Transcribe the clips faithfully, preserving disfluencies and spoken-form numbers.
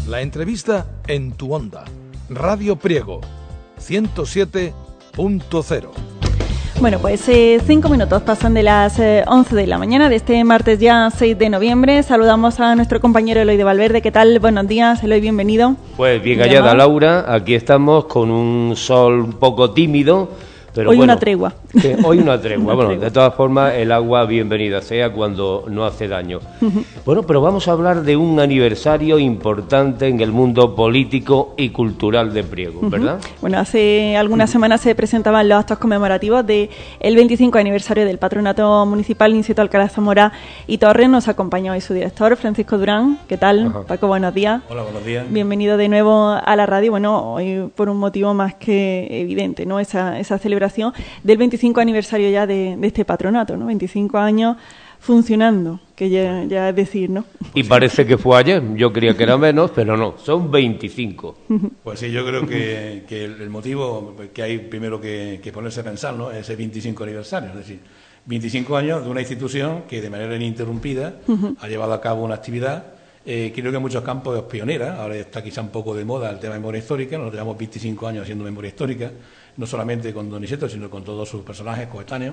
La entrevista en tu onda. Radio Priego, ciento siete punto cero. Bueno, pues eh, cinco minutos pasan de las eh, once de la mañana de este martes ya seis de noviembre. Saludamos a nuestro compañero Eloy de Valverde. ¿Qué tal? Buenos días, Eloy, bienvenido. Pues bien hallada, Laura. Aquí estamos con un sol un poco tímido. Pero hoy bueno, una tregua. Que hoy una tregua. una bueno, tregua. De todas formas, el agua bienvenida sea cuando no hace daño. Uh-huh. Bueno, pero vamos a hablar de un aniversario importante en el mundo político y cultural de Priego, uh-huh. ¿verdad? Bueno, hace algunas uh-huh. semanas se presentaban los actos conmemorativos del veinticinco aniversario del Patronato Municipal Niceto Alcalá Zamora y Torres. Nos acompaña hoy su director, Francisco Durán. ¿Qué tal? Uh-huh. Paco, buenos días. Hola, buenos días. Bienvenido de nuevo a la radio. Bueno, hoy por un motivo más que evidente, ¿no? Esa, esa celebración del veinticinco aniversario ya de, de este patronato, ¿no? veinticinco años funcionando, que ya, ya es decir, ¿no? Y parece que fue ayer, yo creía que era menos, pero no, son veinticinco. Pues sí, yo creo que, que el motivo que hay primero que, que ponerse a pensar, ¿no?, es el veinticinco aniversario, es decir, veinticinco años de una institución que de manera ininterrumpida uh-huh. ha llevado a cabo una actividad. Eh, creo que en muchos campos es pionera, ahora está quizá un poco de moda el tema de memoria histórica, nosotros llevamos veinticinco años haciendo memoria histórica, no solamente con Don Niceto, sino con todos sus personajes coetáneos,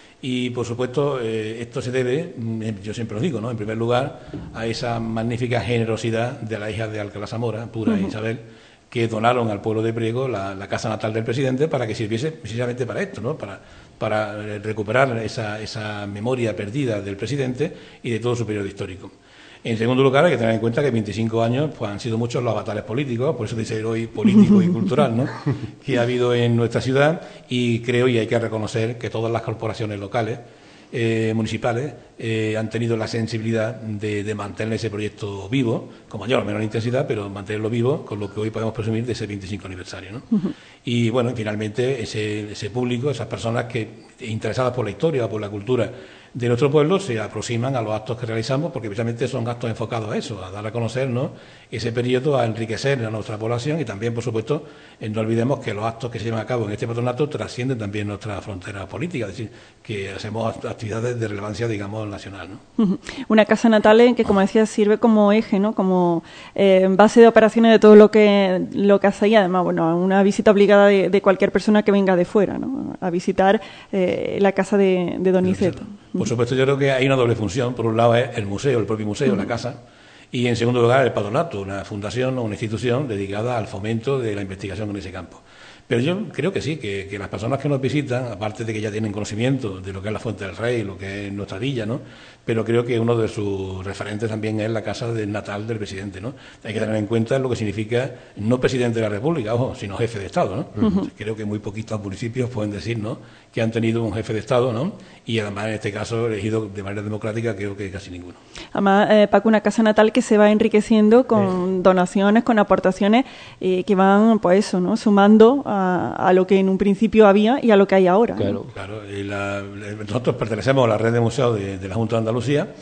y por supuesto eh, esto se debe, yo siempre lo digo, ¿no?, en primer lugar, a esa magnífica generosidad de la hija de Alcalá Zamora, Pura uh-huh. Isabel, que donaron al pueblo de Priego la, la casa natal del presidente para que sirviese precisamente para esto, ¿no?, para, para recuperar esa, esa memoria perdida del presidente y de todo su periodo histórico. En segundo lugar, hay que tener en cuenta que veinticinco años pues, han sido muchos los avatares políticos, por eso dice hoy político y cultural, ¿no?, que ha habido en nuestra ciudad, y creo, y hay que reconocer, que todas las corporaciones locales, eh, municipales, eh, han tenido la sensibilidad de, de mantener ese proyecto vivo, con mayor o menor intensidad, pero mantenerlo vivo, con lo que hoy podemos presumir de ese veinticinco aniversario, ¿no? Uh-huh. Y bueno, finalmente ese, ese público, esas personas que interesadas por la historia o por la cultura de nuestro pueblo se aproximan a los actos que realizamos, porque precisamente son actos enfocados a eso, a dar a conocer, ¿no?, ese periodo, a enriquecer a nuestra población, y también, por supuesto, eh, no olvidemos que los actos que se llevan a cabo en este patronato trascienden también nuestra frontera política, es decir, que hacemos actividades de relevancia, digamos, nacional, ¿no? Uh-huh. Una casa natal en que, como decía, sirve como eje, ¿no?, como eh, base de operaciones de todo lo que lo que hace, y además, bueno, una visita obligada de, de cualquier persona que venga de fuera, ¿no?, a visitar eh, la casa de, de Don Niceto. Por supuesto, yo creo que hay una doble función. Por un lado es el museo, el propio museo, uh-huh. la casa, y en segundo lugar el patronato, una fundación o una institución dedicada al fomento de la investigación en ese campo. Pero yo creo que sí, que, que las personas que nos visitan, aparte de que ya tienen conocimiento de lo que es la Fuente del Rey, lo que es nuestra villa, ¿no?, pero creo que uno de sus referentes también es la casa del natal del presidente, ¿no? Hay que tener en cuenta lo que significa no presidente de la República, ojo, sino jefe de Estado, ¿no? Uh-huh. Creo que muy poquitos municipios pueden decir, ¿no?, que han tenido un jefe de Estado, ¿no?, y además en este caso elegido de manera democrática, creo que casi ninguno. Además, eh, Paco, una casa natal que se va enriqueciendo con eh. donaciones, con aportaciones eh, que van, pues eso, ¿no?, sumando a, a lo que en un principio había y a lo que hay ahora. Claro, ¿no? Claro. Y la, nosotros pertenecemos a la red de museos de, de la Junta de Andalucía,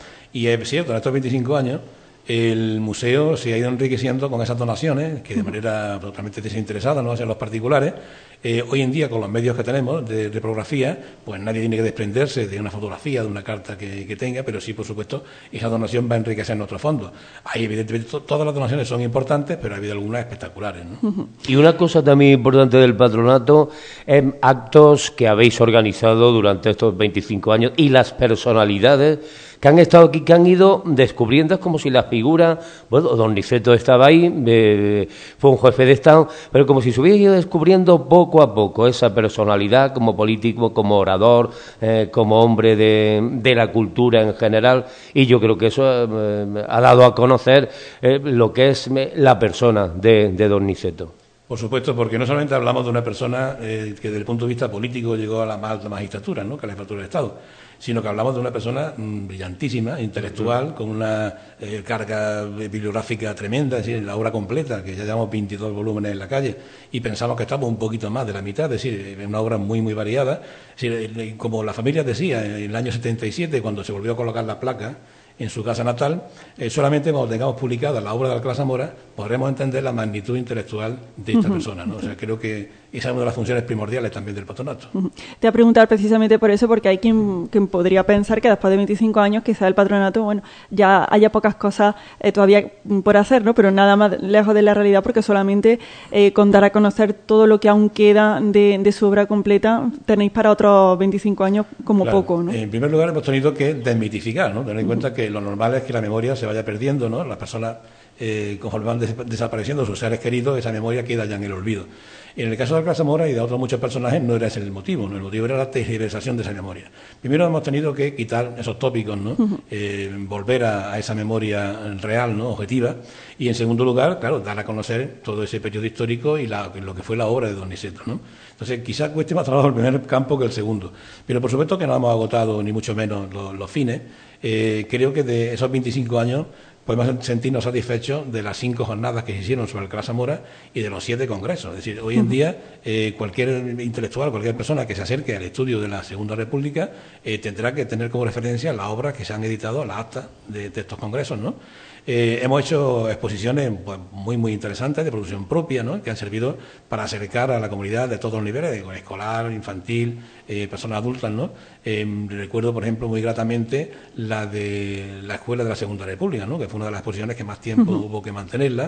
y es cierto, en estos veinticinco años el museo se ha ido enriqueciendo con esas donaciones que de manera totalmente desinteresada, no hacia los particulares. Eh, hoy en día, con los medios que tenemos de reprografía, pues nadie tiene que desprenderse de una fotografía, de una carta que, que tenga, pero sí, por supuesto, esa donación va a enriquecer nuestro fondo. Ahí, evidentemente, to, todas las donaciones son importantes, pero ha habido algunas espectaculares, ¿no? Y una cosa también importante del patronato es actos que habéis organizado durante estos veinticinco años y las personalidades que han estado aquí, que han ido descubriendo, es como si las figuras, bueno, Don Niceto estaba ahí, eh, fue un jefe de Estado, pero como si se hubiera ido descubriendo poco a poco esa personalidad como político, como orador, eh, como hombre de, de la cultura en general, y yo creo que eso eh, ha dado a conocer eh, lo que es la persona de, de Don Niceto. Por supuesto, porque no solamente hablamos de una persona eh, que desde el punto de vista político llegó a la más alta magistratura, ¿no?, que es la jefatura del Estado, sino que hablamos de una persona mmm, brillantísima, intelectual, con una eh, carga bibliográfica tremenda, es decir, la obra completa, que ya llevamos veintidós volúmenes en la calle, y pensamos que estamos un poquito más de la mitad, es decir, es una obra muy, muy variada. Es decir, como la familia decía, en el año setenta y siete, cuando se volvió a colocar la placa, en su casa natal. Eh, solamente cuando tengamos publicada la obra de Alcalá Zamora podremos entender la magnitud intelectual de esta uh-huh. persona, ¿no? O sea, creo que esa es una de las funciones primordiales también del patronato. Uh-huh. Te voy a preguntar precisamente por eso, porque hay quien, quien podría pensar que después de veinticinco años quizá el patronato, bueno, ya haya pocas cosas eh, todavía por hacer, ¿no? Pero nada más lejos de la realidad, porque solamente eh, con dar a conocer todo lo que aún queda de, de su obra completa tenéis para otros veinticinco años como claro. poco, ¿no? En primer lugar hemos tenido que desmitificar, ¿no? Tener en cuenta que lo normal es que la memoria se vaya perdiendo, ¿no? Las personas, eh, conforme van des- desapareciendo sus seres queridos, esa memoria queda ya en el olvido. En el caso de Alcalá Zamora y de otros muchos personajes no era ese el motivo, ¿no? El motivo era la tergiversación de esa memoria. Primero hemos tenido que quitar esos tópicos, ¿no? Uh-huh. Eh, volver a, a esa memoria real, ¿no? Objetiva. Y en segundo lugar, claro, dar a conocer todo ese periodo histórico y la, lo que fue la obra de Don Niceto, ¿no? Entonces, quizás cueste más trabajo el primer campo que el segundo. Pero por supuesto que no hemos agotado ni mucho menos los, los fines. Eh, creo que de esos veinticinco años podemos sentirnos satisfechos de las cinco jornadas que se hicieron sobre Alcalá Zamora y de los siete congresos. Es decir, hoy en día eh, cualquier intelectual, cualquier persona que se acerque al estudio de la Segunda República eh, tendrá que tener como referencia las obras que se han editado, las actas de, de estos congresos, ¿no? Eh, hemos hecho exposiciones pues, muy muy interesantes de producción propia, ¿no? Que han servido para acercar a la comunidad de todos los niveles, escolar, infantil, eh, personas adultas, ¿no? Eh, recuerdo, por ejemplo, muy gratamente la de la Escuela de la Segunda República, ¿no? Que fue una de las exposiciones que más tiempo uh-huh. hubo que mantenerla,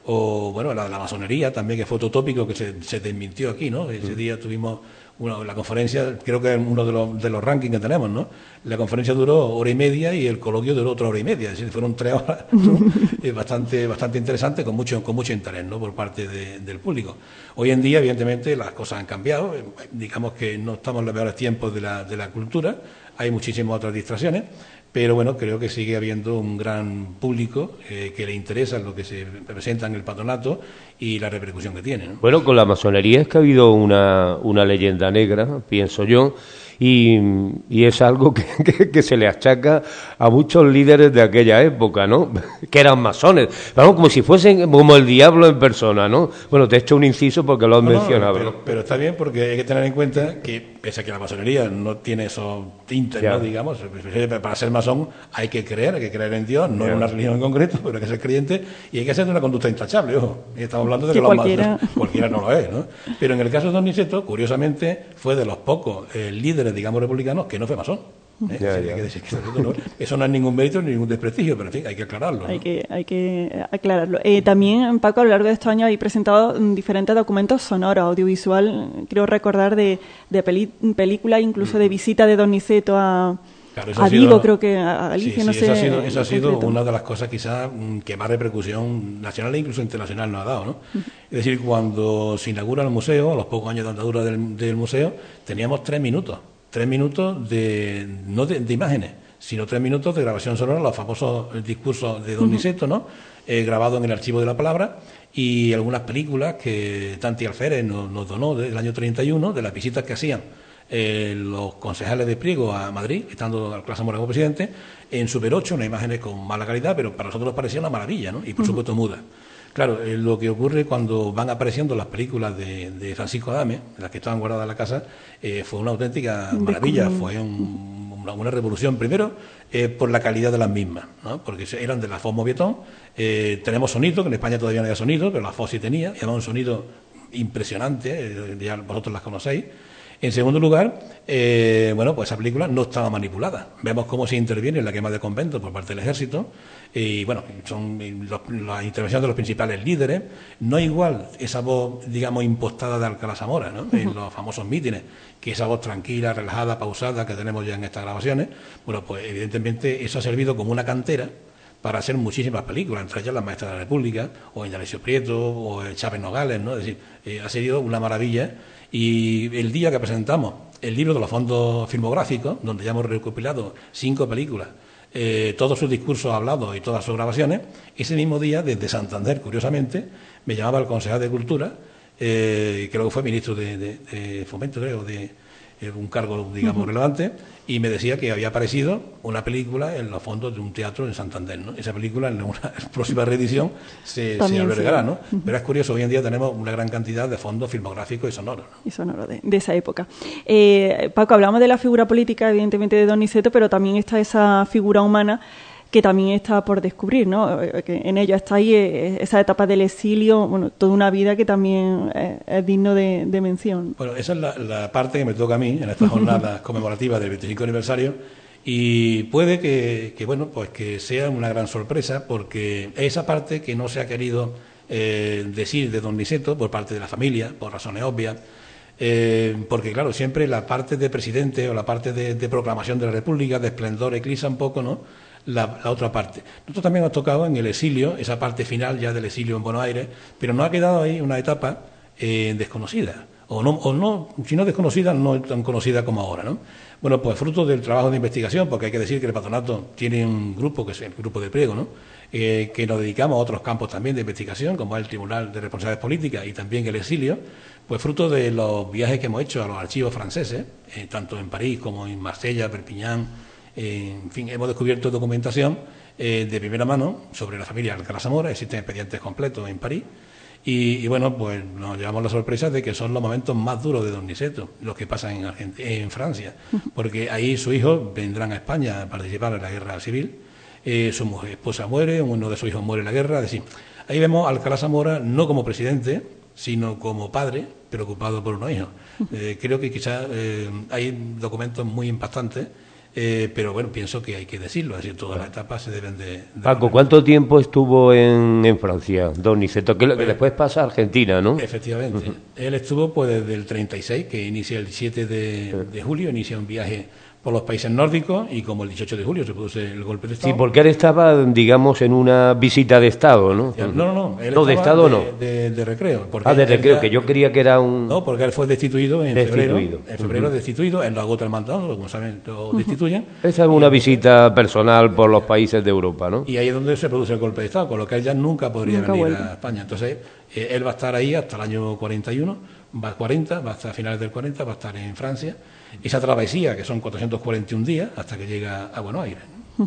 o bueno, la de la masonería también, que fue otro tópico que se, se desmintió aquí, ¿no? Ese uh-huh. día tuvimos una, la conferencia, creo que es uno de los, de los rankings que tenemos, ¿no? La conferencia duró hora y media y el coloquio duró otra hora y media, es decir, fueron tres horas, ¿no? eh, bastante bastante interesante, con mucho con mucho interés, ¿no? Por parte de, del público. Hoy en día, evidentemente, las cosas han cambiado, eh, digamos que no estamos en los mejores tiempos de la, de la cultura, hay muchísimas otras distracciones, pero bueno, creo que sigue habiendo un gran público eh, que le interesa lo que se representa en el patronato y la repercusión que tiene, ¿no? Bueno, con la masonería es que ha habido una, una leyenda negra, pienso yo, y, y es algo que, que, que se le achaca a muchos líderes de aquella época, ¿no? Que eran masones, vamos, como si fuesen como el diablo en persona, ¿no? Bueno, te he hecho un inciso porque lo has no, mencionado. No, pero, pero está bien, porque hay que tener en cuenta que, pese a que la masonería no tiene esos tintes, ¿no? Digamos, para ser masón hay que creer, hay que creer en Dios, no en una religión en concreto, pero hay que ser creyente y hay que hacer de una conducta intachable, ojo. Y estamos hablando de que, que los cualquiera... Masones, cualquiera no lo es, ¿no? Pero en el caso de Don Niceto, curiosamente, fue de los pocos eh, líderes, digamos, republicanos que no fue masón. ¿Eh? Ya, ya. Que decir que no, eso no es ningún mérito ni ningún desprestigio, pero en fin, hay que aclararlo, ¿no? Hay que, hay que aclararlo. Eh, también, Paco, a lo largo de estos años hay presentado diferentes documentos sonoros, audiovisual, creo recordar, de, de peli, películas, incluso de visita de Don Niceto a, claro, a Vigo, sido, creo que a Galicia, sí, sí, no sé. Eso ha sido, eso ha sido una de las cosas quizás que más repercusión nacional e incluso internacional nos ha dado, ¿no? Uh-huh. Es decir, cuando se inaugura el museo, a los pocos años de andadura del, del museo, teníamos tres minutos. Tres minutos de, no de, de imágenes, sino tres minutos de grabación sonora, los famosos discursos de Don Niceto, ¿no? Eh, grabado en el Archivo de la Palabra, y algunas películas que Tanti Alférez nos, nos donó del año treinta y uno, de las visitas que hacían eh, los concejales de Priego a Madrid, estando Alcalá Zamora como presidente, en Super ocho, unas imágenes con mala calidad, pero para nosotros parecía una maravilla, ¿no? Y por supuesto muda. Claro, eh, lo que ocurre cuando van apareciendo las películas de, de Francisco Adame, las que estaban guardadas en la casa, eh, fue una auténtica maravilla, fue un, una, una revolución. Primero, eh, por la calidad de las mismas, ¿no? Porque eran de la Fox Movietón, eh, tenemos sonido, que en España todavía no había sonido, pero la Fox sí tenía, y además un sonido impresionante, eh, ya vosotros las conocéis. En segundo lugar, eh, bueno, pues esa película no estaba manipulada. Vemos cómo se interviene en la quema de conventos por parte del ejército. Y bueno, son los, las intervenciones de los principales líderes. No es igual esa voz, digamos, impostada de Alcalá Zamora, ¿no? En los famosos mítines, que esa voz tranquila, relajada, pausada que tenemos ya en estas grabaciones. Bueno, pues evidentemente eso ha servido como una cantera para hacer muchísimas películas, entre ellas Las Maestras de la República, o Indalecio Prieto, o Chávez Nogales, ¿no? Es decir, eh, ha sido una maravilla. Y el día que presentamos el libro de los fondos filmográficos, donde ya hemos recopilado cinco películas, eh, todos sus discursos hablados y todas sus grabaciones, ese mismo día, desde Santander, curiosamente, me llamaba el concejal de Cultura, eh, creo que fue ministro de, de, de Fomento, creo, de eh, un cargo, digamos, uh-huh. relevante, y me decía que había aparecido una película en los fondos de un teatro en Santander, ¿no? Esa película en una próxima reedición se, se albergará, ¿no? Uh-huh. Pero es curioso, hoy en día tenemos una gran cantidad de fondos filmográficos y sonoros, ¿no? Y sonoros de, de esa época. Eh, Paco, hablamos de la figura política, evidentemente, de Don Niceto, pero también está esa figura humana que también está por descubrir, ¿no? Que en ello está ahí esa etapa del exilio, bueno, toda una vida que también es, es digno de, de mención. Bueno, esa es la, la parte que me toca a mí en estas jornadas conmemorativas del veinticinco aniversario, y puede que, que, bueno, pues que sea una gran sorpresa, porque esa parte que no se ha querido eh, decir de don Niceto por parte de la familia, por razones obvias, eh, porque claro, siempre la parte de presidente o la parte de, de proclamación de la República, de esplendor, eclipsa un poco, ¿no?, La, la otra parte. Nosotros también nos ha tocado en el exilio, esa parte final ya del exilio en Buenos Aires, pero nos ha quedado ahí una etapa eh, desconocida, o no, o no, si no desconocida, no tan conocida como ahora, ¿no? Bueno, pues fruto del trabajo de investigación, porque hay que decir que el patronato tiene un grupo, que es el grupo de Priego, ¿no?, eh, que nos dedicamos a otros campos también de investigación, como es el Tribunal de Responsabilidades Políticas y también el exilio, pues fruto de los viajes que hemos hecho a los archivos franceses, eh, tanto en París como en Marsella, Perpiñán. En fin, hemos descubierto documentación eh, de primera mano sobre la familia Alcalá Zamora, existen expedientes completos en París, y, y bueno, pues nos llevamos la sorpresa de que son los momentos más duros de don Niceto, los que pasan en, Argent en Francia, porque ahí sus hijos vendrán a España a participar en la guerra civil, eh, su mujer, esposa muere, uno de sus hijos muere en la guerra, es decir, ahí vemos a Alcalá Zamora no como presidente, sino como padre preocupado por unos hijos. Eh, creo que quizás eh, hay documentos muy impactantes. Eh, pero bueno, pienso que hay que decirlo, es decir, todas las etapas se deben de... de Paco, poner. ¿cuánto tiempo estuvo en, en Francia, don Niceto? Que, Pues, que después pasa a Argentina, ¿no? Efectivamente. Uh-huh. Él estuvo pues desde el treinta y seis, que inicia el siete de, de julio, inicia un viaje por los países nórdicos, y como el dieciocho de julio se produce el golpe de Estado. Sí, porque él estaba, digamos, en una visita de Estado, ¿no? No, no, no. Él no, de Estado de, no. De, de recreo. Ah, de recreo, ya, que yo creía que era un... No, porque él fue destituido en destituido. febrero. En febrero uh-huh. destituido, él lo agota el mandato, como saben, lo destituyen. Esa es una y, visita personal por los países de Europa, ¿no? Y ahí es donde se produce el golpe de Estado, con lo que él ya nunca podría nunca venir vuelve. a España. Entonces, eh, él va a estar ahí hasta el año cuarenta y uno, va a cuarenta, va hasta finales del cuarenta, va a estar en Francia. Esa travesía, que son cuatrocientos cuarenta y un días, hasta que llega a Buenos Aires, ¿no?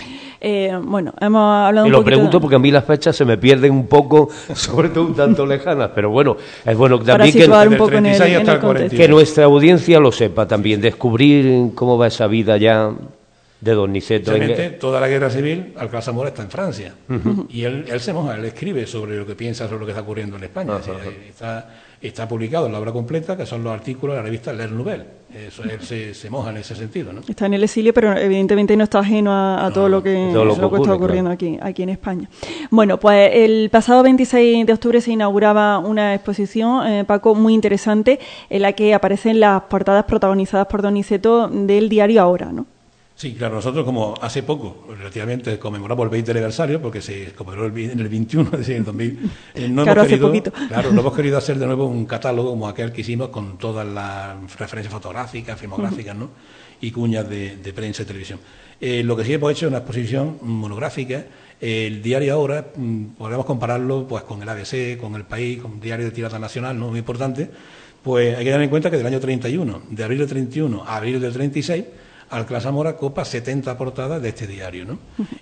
Eh, bueno, hemos hablado y un lo poquito pregunto de... porque a mí las fechas se me pierden un poco, sobre todo un tanto lejanas, pero bueno, es bueno también que, un poco en el, en el contexto. que nuestra audiencia lo sepa también, descubrir cómo va esa vida ya de don Niceto. En... Toda la guerra civil, Alcalá Zamora está en Francia, uh-huh. y él, él se moja, él escribe sobre lo que piensa, sobre lo que está ocurriendo en España. Uh-huh. O sea, está, está publicado en la obra completa, que son los artículos de la revista L'Air Nouvelle. Eso, él se, se moja en ese sentido, ¿no? Está en el exilio, pero evidentemente no está ajeno a, a todo no, lo que, todo lo lo que ocurre, está ocurriendo claro. aquí, aquí en España. Bueno, pues el pasado veintiséis de octubre se inauguraba una exposición, eh, Paco, muy interesante, en la que aparecen las portadas protagonizadas por don Niceto del diario Ahora, ¿no? Sí, claro, nosotros como hace poco, relativamente, conmemoramos el veinte aniversario, porque se conmemoró en el veintiuno, es decir, en dos mil, eh, no claro, hemos querido, hace poquito. Claro, no hemos querido hacer de nuevo un catálogo como aquel que hicimos con todas las referencias fotográficas, filmográficas, ¿no?, y cuñas de, de prensa y televisión. Eh, lo que sí hemos hecho es una exposición monográfica. Eh, el diario Ahora, mmm, podemos compararlo pues con el A B C, con El País, con un diario de tirada nacional, ¿no?, muy importante. Pues hay que tener en cuenta que del año treinta y uno, de abril del treinta y uno a abril del treinta y seis, Alcalá Zamora copa setenta portadas de este diario, ¿no?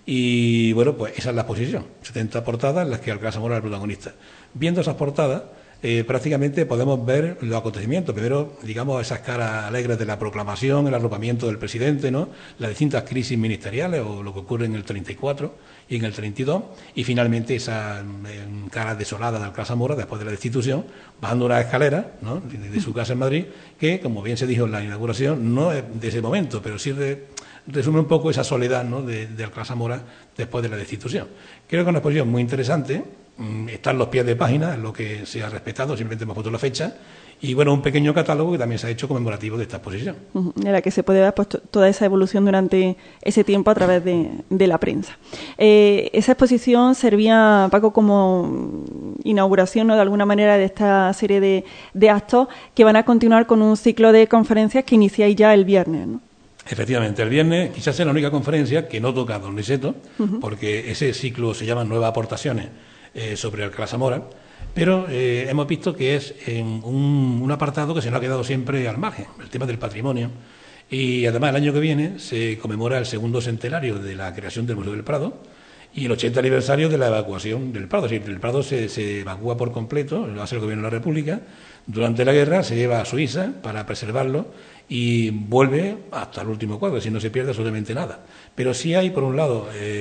Y bueno, pues esa es la exposición, setenta portadas en las que Alcalá Zamora es el protagonista. Viendo esas portadas, eh, prácticamente podemos ver los acontecimientos. Primero, digamos, esas caras alegres de la proclamación, el arropamiento del presidente, ¿no?, las distintas crisis ministeriales o lo que ocurre en el treinta y cuatro y en el treinta y dos, y finalmente esa eh, cara desolada de Alcalá Zamora después de la destitución, bajando una escalera, ¿no?, de, de su casa en Madrid, que, como bien se dijo en la inauguración, no es de ese momento, pero sí de, resume un poco esa soledad, ¿no?, de, de Alcalá Zamora después de la destitución. Creo que es una exposición muy interesante. Están los pies de página, es lo que se ha respetado, simplemente hemos puesto la fecha, y bueno, un pequeño catálogo que también se ha hecho conmemorativo de esta exposición. Uh-huh. En la que se puede ver pues, toda esa evolución durante ese tiempo a través de, de la prensa. Eh, esa exposición servía, Paco, como inauguración, ¿no?, de alguna manera de esta serie de, de actos que van a continuar con un ciclo de conferencias que iniciáis ya el viernes, ¿no? Efectivamente, el viernes quizás sea la única conferencia que no toca a don Niceto, uh-huh. porque ese ciclo se llama Nuevas Aportaciones eh, sobre Alcalá Zamora, pero eh, hemos visto que es en un, un apartado que se nos ha quedado siempre al margen, el tema del patrimonio, y además el año que viene se conmemora el segundo centenario de la creación del Museo del Prado y el ochenta aniversario de la evacuación del Prado. Es decir, el Prado se, se evacúa por completo, lo hace el Gobierno de la República, durante la guerra se lleva a Suiza para preservarlo y vuelve hasta el último cuadro, es decir, no se pierde absolutamente nada. Pero sí hay, por un lado, eh,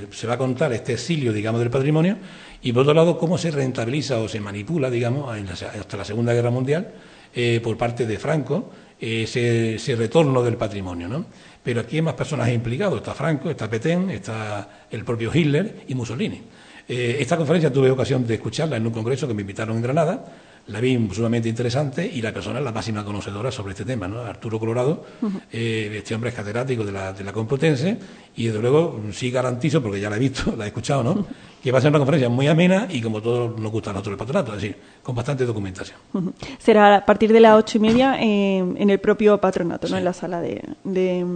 eh, se va a contar este exilio, digamos, del patrimonio, y por otro lado, cómo se rentabiliza o se manipula, digamos, hasta la Segunda Guerra Mundial, eh, por parte de Franco, ese, ese retorno del patrimonio, ¿no? Pero aquí hay más personajes implicados. Está Franco, está Petén, está el propio Hitler y Mussolini. Eh, esta conferencia tuve ocasión de escucharla en un congreso que me invitaron en Granada. La vi sumamente interesante y la persona es la máxima conocedora sobre este tema, ¿no? Arturo Colorado, uh-huh. eh, este hombre es catedrático de la, de la Complutense y desde luego sí garantizo, porque ya la he visto, la he escuchado, ¿no? Uh-huh. Que va a ser una conferencia muy amena y como todos nos gusta a nosotros el patronato, es decir, con bastante documentación. Uh-huh. Será a partir de las ocho y media eh, en el propio patronato, sí. ¿no? En la sala de... de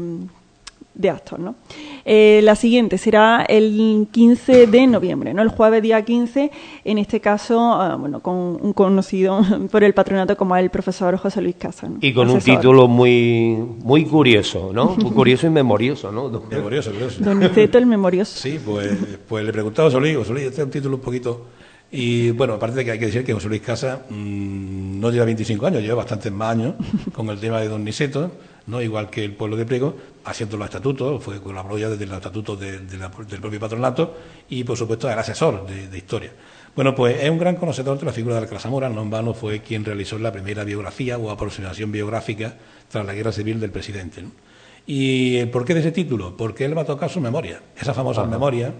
de actos, ¿no? Eh, la siguiente será el quince de noviembre, ¿no? El jueves día quince, en este caso, uh, bueno, con un conocido por el patronato como el profesor José Luis Casas, ¿no? Y con Asesor. Un título muy muy curioso, ¿no? Muy curioso y memorioso, ¿no? Memorioso, curioso. Donizeto el memorioso. Sí, pues, pues le preguntaba a José Luis, José Luis, este es un título un poquito... Y bueno, aparte de que hay que decir que José Luis Casas mmm, no lleva veinticinco años, lleva bastantes más años con el tema de Donizeto, ¿no? Igual que el pueblo de Priego, haciendo los estatutos, fue colaboró ya desde los estatutos de, de la, del propio patronato y, por supuesto, era asesor de, de historia. Bueno, pues es un gran conocedor de la figura de Alcalá Zamora, no en vano fue quien realizó la primera biografía o aproximación biográfica tras la guerra civil del presidente, ¿no? ¿Y el porqué de ese título? Porque él va a tocar su memoria, esa famosa Ajá. memoria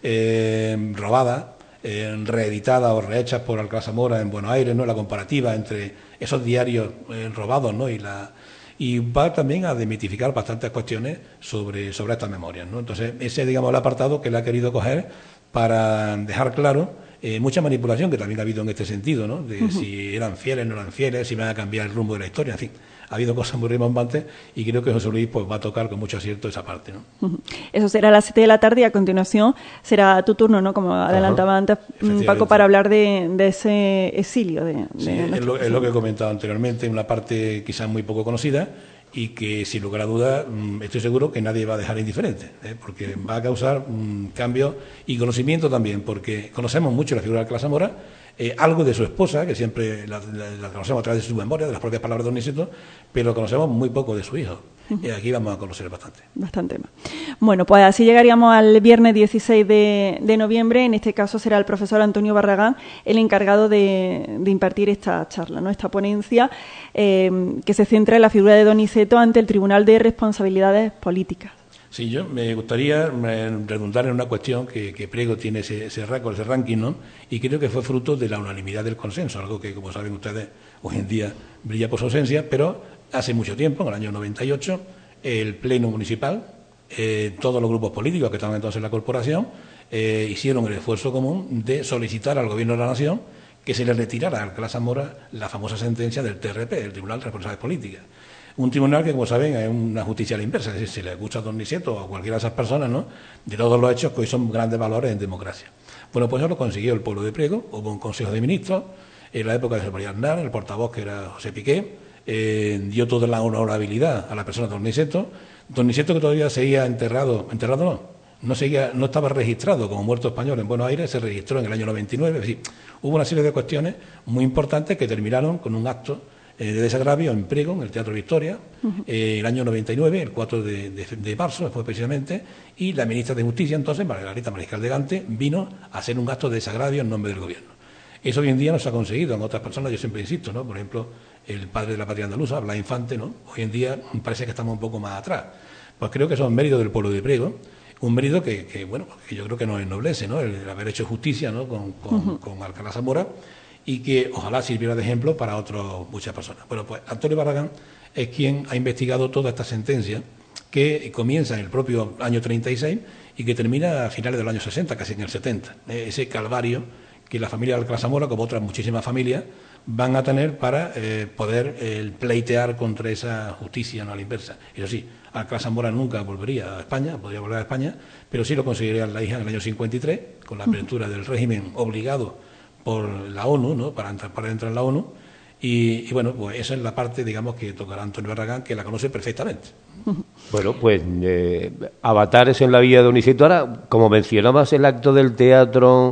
eh, robada, Eh, reeditada o rehechas por Alcalá Zamora en Buenos Aires, ¿no? La comparativa entre esos diarios eh, robados, ¿no? Y la y va también a demitificar bastantes cuestiones sobre, sobre estas memorias, ¿no? Entonces, ese, digamos, el apartado que él ha querido coger para dejar claro eh, mucha manipulación que también ha habido en este sentido, ¿no? De uh-huh. si eran fieles, no eran fieles, si van a cambiar el rumbo de la historia, en fin. Ha habido cosas muy rimbombantes y creo que José Luis pues, va a tocar con mucho acierto esa parte, ¿no? Uh-huh. Eso será a las siete de la tarde y a continuación será tu turno, ¿no? Como adelantaba uh-huh. antes Paco, para hablar de, de ese exilio. De, sí, de es, lo, es lo que he comentado anteriormente, una parte quizás muy poco conocida y que sin lugar a dudas estoy seguro que nadie va a dejar indiferente, ¿eh? Porque va a causar un cambio y conocimiento también, porque conocemos mucho la figura de Alcalá Zamora, eh, algo de su esposa, que siempre la, la, la conocemos a través de su memoria, de las propias palabras de Donizeto, pero conocemos muy poco de su hijo. Uh-huh. Y aquí vamos a conocer bastante. Bastante más. Bueno, pues así llegaríamos al viernes dieciséis de, de noviembre. En este caso será el profesor Antonio Barragán el encargado de, de impartir esta charla, ¿no? Esta ponencia eh, que se centra en la figura de Donizeto ante el Tribunal de Responsabilidades Políticas. Sí, yo me gustaría redundar en una cuestión que, que Priego tiene ese, ese récord, ese ranking, ¿no? Y creo que fue fruto de la unanimidad del consenso, algo que, como saben ustedes, hoy en día brilla por su ausencia, pero hace mucho tiempo, en el año noventa y ocho, el Pleno Municipal, eh, todos los grupos políticos que estaban entonces en la corporación, eh, hicieron el esfuerzo común de solicitar al Gobierno de la Nación que se le retirara a Alcalá Zamora la famosa sentencia del T R P, el Tribunal de Responsabilidades Políticas. Un tribunal que, como saben, es una justicia a la inversa, es decir, si le gusta a Donizeto o a cualquiera de esas personas, ¿no? De todos los hechos que hoy son grandes valores en democracia. Bueno, pues eso lo consiguió el pueblo de Priego, hubo un Consejo de Ministros, en la época de José María Aznar, el portavoz que era José Piqué, eh, dio toda la honorabilidad a la persona de Donizeto. Donizeto, que todavía seguía enterrado, enterrado no, no, seguía, no estaba registrado como muerto español en Buenos Aires, se registró en el año noventa y nueve, es decir, hubo una serie de cuestiones muy importantes que terminaron con un acto de desagravio en Priego, en el Teatro Victoria, uh-huh. eh, el año noventa y nueve, el cuatro de, de, de marzo, fue precisamente, y la ministra de Justicia, entonces, Margarita Mariscal de Gante, vino a hacer un acto de desagravio en nombre del Gobierno. Eso hoy en día no se ha conseguido en otras personas, yo siempre insisto, ¿no? Por ejemplo, el padre de la patria andaluza, Blas Infante, ¿no? Hoy en día parece que estamos un poco más atrás. Pues creo que son méritos del pueblo de Priego, un mérito que, que bueno, que yo creo que nos ennoblece, ¿no? El haber hecho justicia, ¿no? Con, con, uh-huh. con Alcalá Zamora, y que ojalá sirviera de ejemplo para otras muchas personas. Bueno, pues Antonio Barragán es quien ha investigado toda esta sentencia que comienza en el propio año treinta y seis y que termina a finales del año sesenta, casi en el setenta. Ese calvario que la familia de Alcalá Zamora, como otras muchísimas familias, van a tener para eh, poder eh, pleitear contra esa justicia, no a la inversa. Eso sí, Alcalá Zamora nunca volvería a España, podría volver a España, pero sí lo conseguiría la hija en el año cincuenta y tres, con la apertura del régimen obligado por la ONU, ¿no? Para entrar, para entrar en la ONU, y, y bueno, pues esa es la parte, digamos, que tocará Antonio Barragán, que la conoce perfectamente. Bueno, pues eh, avatares en la vida de Donizeto. Ahora, como mencionabas el acto del teatro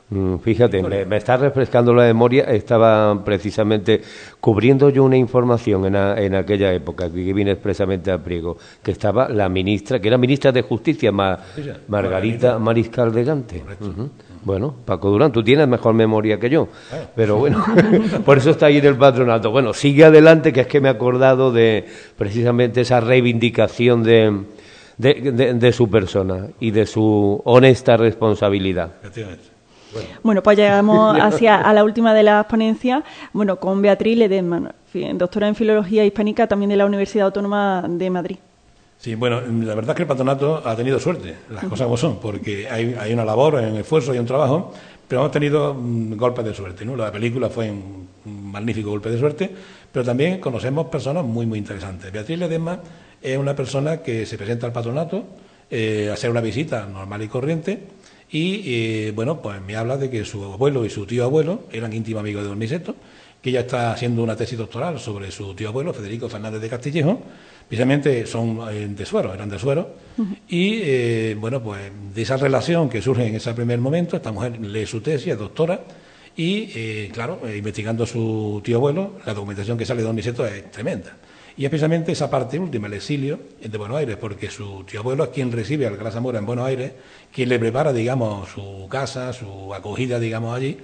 Fíjate, me, me está refrescando la memoria. Estaba precisamente cubriendo yo una información en, a, en aquella época, que vine expresamente a Priego, que estaba la ministra, que era ministra de Justicia, Ma, Margarita Mariscal de Gante. Uh-huh. Bueno, Paco Durán, tú tienes mejor memoria que yo, pero bueno, por eso está ahí en el patronato. Bueno, sigue adelante, que es que me he acordado de precisamente esa reivindicación de, de, de, de su persona y de su honesta responsabilidad. Bueno. bueno, pues llegamos hacia a la última de las ponencias, bueno, con Beatriz Ledesma, doctora en Filología Hispánica, también de la Universidad Autónoma de Madrid. Sí, bueno, la verdad es que el patronato ha tenido suerte, las cosas como son, porque hay, hay una labor, hay un esfuerzo, hay un trabajo, pero hemos tenido mm, golpes de suerte, ¿no? La película fue un, un magnífico golpe de suerte, pero también conocemos personas muy, muy interesantes. Beatriz Ledesma es una persona que se presenta al patronato eh, a hacer una visita normal y corriente. Y, eh, bueno, pues me habla de que su abuelo y su tío abuelo eran íntimos amigos de Don Niceto, que ella está haciendo una tesis doctoral sobre su tío abuelo, Federico Fernández de Castillejo, precisamente son eh, de Suero, eran de Suero, uh-huh. y, eh, bueno, pues de esa relación que surge en ese primer momento, esta mujer lee su tesis, es doctora, y, eh, claro, eh, investigando a su tío abuelo, la documentación que sale de Don Niceto es tremenda. Y es precisamente esa parte última, el exilio de Buenos Aires, porque su tío abuelo es quien recibe a Alcalá Zamora en Buenos Aires, quien le prepara, digamos, su casa, su acogida, digamos, allí.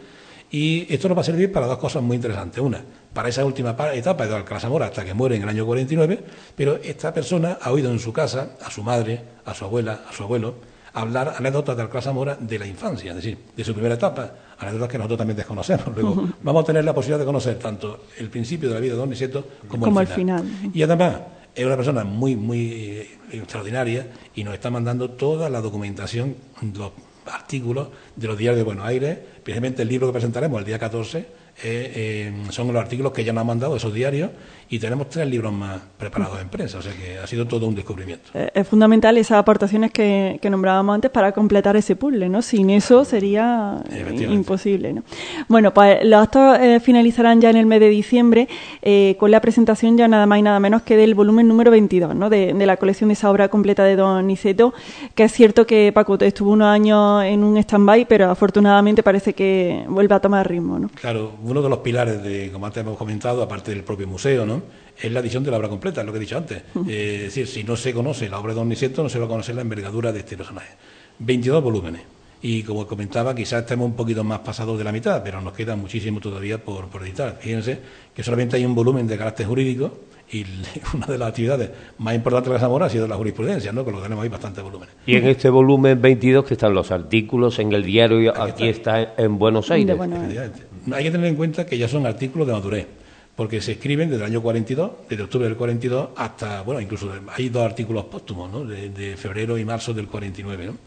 Y esto nos va a servir para dos cosas muy interesantes. Una, para esa última etapa de Alcalá Zamora hasta que muere en el año cuarenta y nueve, pero esta persona ha oído en su casa a su madre, a su abuela, a su abuelo, hablar anécdotas de Alcalá Zamora de la infancia, es decir, de su primera etapa, anécdotas que nosotros también desconocemos. Luego uh-huh. vamos a tener la posibilidad de conocer tanto el principio de la vida de Don Niceto como, como el final. el final. Y además es una persona muy, muy eh, extraordinaria y nos está mandando toda la documentación, los artículos de los diarios de Buenos Aires, precisamente el libro que presentaremos el día catorce, eh, eh, son los artículos que ya nos han mandado esos diarios, y tenemos tres libros más preparados en prensa, o sea que ha sido todo un descubrimiento. Es fundamental esas aportaciones que, que nombrábamos antes para completar ese puzzle, ¿no? Sin eso sería imposible, ¿no? Bueno, pues los actos eh, finalizarán ya en el mes de diciembre eh, con la presentación ya nada más y nada menos que del volumen número veintidós, ¿no? De, de la colección de esa obra completa de Don Niceto, que es cierto que Paco estuvo unos años en un stand-by, pero afortunadamente parece que vuelve a tomar ritmo, ¿no? Claro, uno de los pilares de, como antes hemos comentado, aparte del propio museo, ¿no?, es la edición de la obra completa, es lo que he dicho antes. Eh, es decir, si no se conoce la obra de Don Niceto, no se va a conocer la envergadura de este personaje. veintidós volúmenes. Y como comentaba, quizás estemos un poquito más pasados de la mitad, pero nos queda muchísimo todavía por, por editar. Fíjense que solamente hay un volumen de carácter jurídico y una de las actividades más importantes de la Zamora ha sido la jurisprudencia, ¿no?, con lo que tenemos ahí bastantes volúmenes. Y en este volumen veintidós que están los artículos en el diario, aquí, aquí está. está en Buenos Aires. Bueno, hay que tener en cuenta que ya son artículos de madurez, porque se escriben desde el año cuarenta y dos, desde octubre del cuarenta y dos hasta, bueno, incluso hay dos artículos póstumos, ¿no?, de, de febrero y marzo del cuarenta y nueve, ¿no?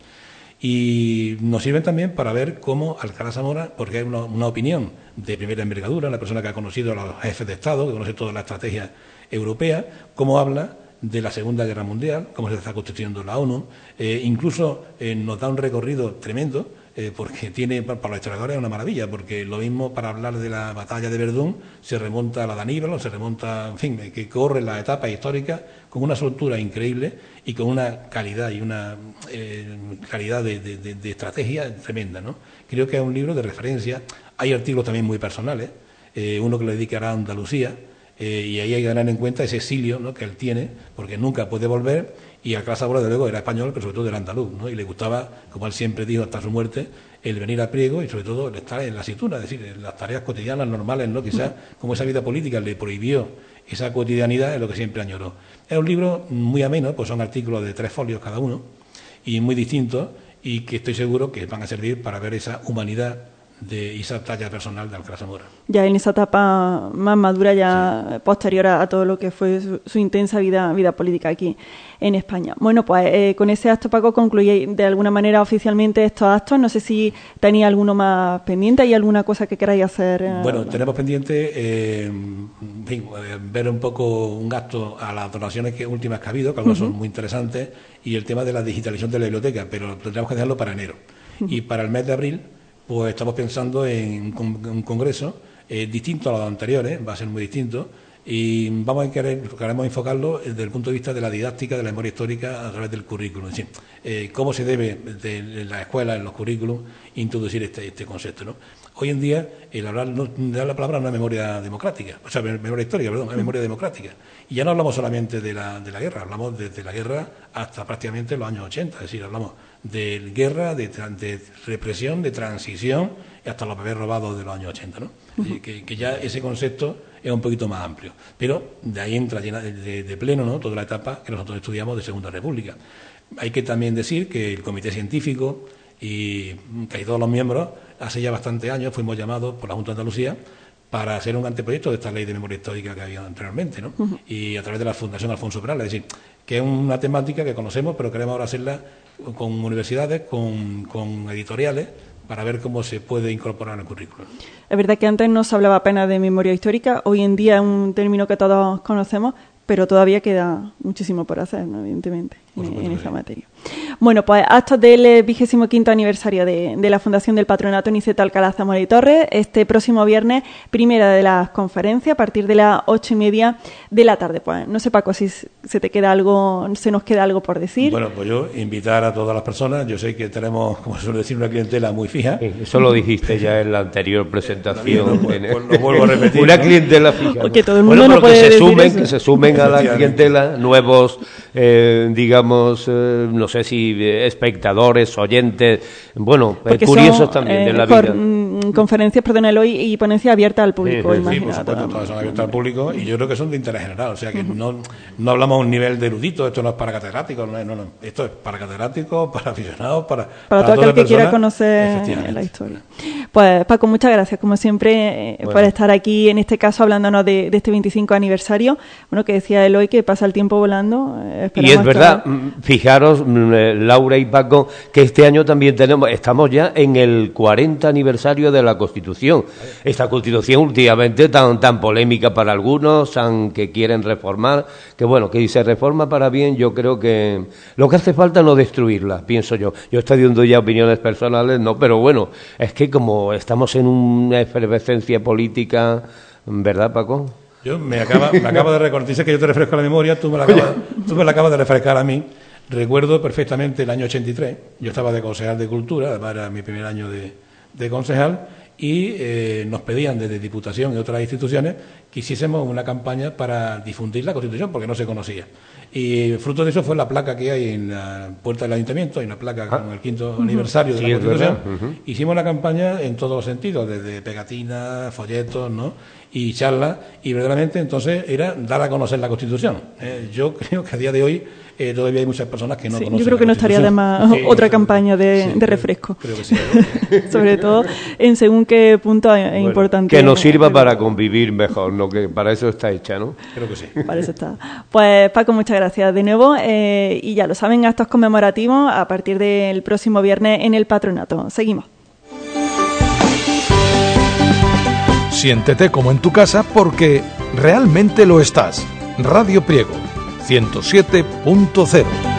Y nos sirven también para ver cómo Alcalá Zamora, porque hay una, una opinión de primera envergadura, una persona que ha conocido a los jefes de Estado, que conoce toda la estrategia europea, cómo habla de la Segunda Guerra Mundial, cómo se está constituyendo la ONU, eh, incluso eh, nos da un recorrido tremendo, eh, porque tiene, para los historiadores es una maravilla, porque lo mismo para hablar de la batalla de Verdún se remonta a la de Aníbal, se remonta, en fin, que corre la etapa histórica con una soltura increíble y con una calidad y una eh, calidad de, de, de, de estrategia tremenda, ¿no? Creo que es un libro de referencia. Hay artículos también muy personales, eh, uno que le dedicará a Andalucía, eh, y ahí hay que tener en cuenta ese exilio, ¿no?, que él tiene, porque nunca puede volver, y Alcalá Zamora, de luego, era español, pero sobre todo era andaluz, ¿no?, y le gustaba, como él siempre dijo hasta su muerte, el venir a Priego y sobre todo el estar en la aceituna, es decir, en las tareas cotidianas normales, ¿no?, quizás como esa vida política le prohibió esa cotidianidad, es lo que siempre añoró. Es un libro muy ameno, pues son artículos de tres folios cada uno, y muy distintos, y que estoy seguro que van a servir para ver esa humanidad de esa talla personal de Alcalá Zamora. Ya en esa etapa más madura, ya sí, posterior a, a todo lo que fue su, su intensa vida, vida política aquí en España. Bueno, pues eh, con ese acto, Paco, concluye de alguna manera oficialmente estos actos. No sé si tenía alguno más pendiente, ¿hay alguna cosa que queráis hacer? Eh, bueno, tenemos pendiente eh, en fin, ver un poco un acto a las donaciones que, últimas que ha habido, que algunas uh-huh. son muy interesantes, y el tema de la digitalización de la biblioteca, pero tendremos que dejarlo para enero. Uh-huh. Y para el mes de abril, pues estamos pensando en un congreso eh, distinto a los anteriores, va a ser muy distinto, Y vamos a querer, queremos enfocarlo desde el punto de vista de la didáctica de la memoria histórica a través del currículum. Es decir, eh, cómo se debe de, en la escuela, en los currículums, introducir este, este concepto, ¿no? Hoy en día, el hablar no, de la palabra no es memoria democrática, o sea, memoria histórica, perdón, es memoria democrática. Y ya no hablamos solamente de la, de la guerra, hablamos desde la guerra hasta prácticamente los años ochenta, es decir, hablamos de guerra, de, de represión, de transición, y hasta los bebés robados de los años ochenta, ¿no? Uh-huh. que, que ya ese concepto es un poquito más amplio. Pero de ahí entra llena de, de, de pleno, ¿no?, toda la etapa que nosotros estudiamos de Segunda República. Hay que también decir que el Comité Científico y casi todos los miembros, hace ya bastantes años fuimos llamados por la Junta de Andalucía para hacer un anteproyecto de esta ley de memoria histórica que había anteriormente, ¿no? Uh-huh. Y a través de la Fundación Alfonso Perales, es decir, que es una temática que conocemos, pero queremos ahora hacerla con universidades, con, con editoriales, para ver cómo se puede incorporar en el currículum. Es verdad que antes no se hablaba apenas de memoria histórica, hoy en día es un término que todos conocemos, pero todavía queda muchísimo por hacer, ¿no?, evidentemente, en, en esa materia. Bueno, pues actos del vigésimo quinto aniversario de, de la Fundación del Patronato Niceto Alcalá Zamora y Torres, este próximo viernes, primera de las conferencias, a partir de las ocho y media de la tarde. Pues no sé, Paco, si se te queda algo, se nos queda algo por decir. Bueno, pues yo invitar a todas las personas, yo sé que tenemos, como se suele decir, una clientela muy fija. Sí, eso lo dijiste ya en la anterior presentación. Pues, pues lo vuelvo a repetir. Una clientela fija. Porque todo el mundo bueno, no puede que se decir sumen, eso. que se sumen a la clientela nuevos, eh, digamos, eh, no sé si espectadores, oyentes, bueno, porque curiosos son, también eh, de la por, vida. Mm, conferencias, perdón, hoy y ponencias abiertas al público, Sí, sí, Sí, imagino. por supuesto, todas son abiertas al público y yo creo que son de interés general, o sea que uh-huh. no, no hablamos a un nivel de erudito, esto no es para catedráticos, no, no, no, esto es para catedráticos, para aficionados, para, para, para todo aquel que quiera conocer la historia. Pues Paco, muchas gracias, como siempre, eh, bueno. por estar aquí, en este caso, hablándonos de, de este veinticinco aniversario. Bueno, que decía Eloy que pasa el tiempo volando. Eh, y es verdad, que... fijaros, Laura y Paco, que este año también tenemos, estamos ya en el cuarenta aniversario de la Constitución. Esta Constitución últimamente tan tan polémica para algunos, tan que quieren reformar, que bueno, que si se reforma para bien, yo creo que lo que hace falta es no destruirla, pienso yo. Yo estoy dando ya opiniones personales, no, pero bueno, es que como estamos en una efervescencia política, ¿verdad, Paco? Yo me acaba, me acabo de recordar, dices que yo te refresco la memoria, tú me la acabas, tú me la acabas de refrescar a mí. Recuerdo perfectamente el año ochenta y tres, yo estaba de concejal de Cultura, además era mi primer año de, de concejal, y eh, nos pedían desde Diputación y otras instituciones que hiciésemos una campaña para difundir la Constitución, porque no se conocía. Y fruto de eso fue la placa que hay en la puerta del Ayuntamiento, hay una placa ah. con el quinto uh-huh. aniversario de sí, la Constitución. Uh-huh. Hicimos la campaña en todos los sentidos, desde pegatinas, folletos, ¿no?, y charlas, y verdaderamente entonces era dar a conocer la Constitución. Eh, yo creo que a día de hoy eh, todavía hay muchas personas que no sí, conocen. Yo creo que no estaría de más sí, otra campaña de, sí, de refresco. Creo, creo que sí. Sobre todo en según qué punto es bueno, importante. Que nos sirva para convivir mejor, ¿no? Que para eso está hecha, ¿no? Creo que sí. Para eso está. Pues Paco, muchas gracias de nuevo. Eh, y ya lo saben, actos conmemorativos a partir del próximo viernes en el Patronato. Seguimos. Siéntete como en tu casa porque realmente lo estás. Radio Priego, ciento siete punto cero.